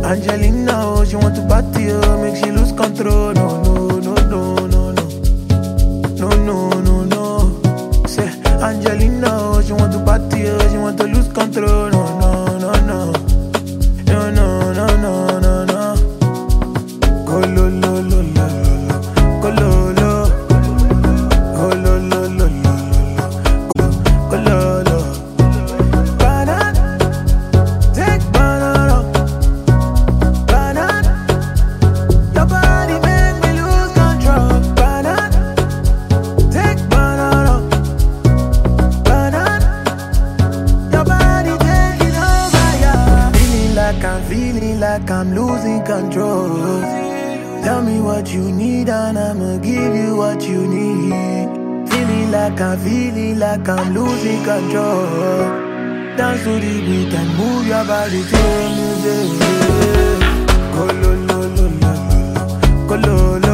Angelina, oh, she want to party, oh, make she lose control. No, no, no, no, no, no. No, no, no, no. Say, Angelina, oh, she want to party, oh, she want to lose control. No, no, no, no. No, no, no, no, no, no. Go lo, lo, lo, lo, lo. Go lo, lo. Go lo, lo, lo, lo, lo. Go lo, lo. Banana, take banana. Banana, your body make me lose control. Banana, take banana. Banana, your body taking over, yeah. Feeling like I'm losing control. Tell me what you need and I'ma give you what you need. Feeling like I'm losing control. Dance to the beat and move your body to the music. Go lo lo lo lo lo, go lo lo.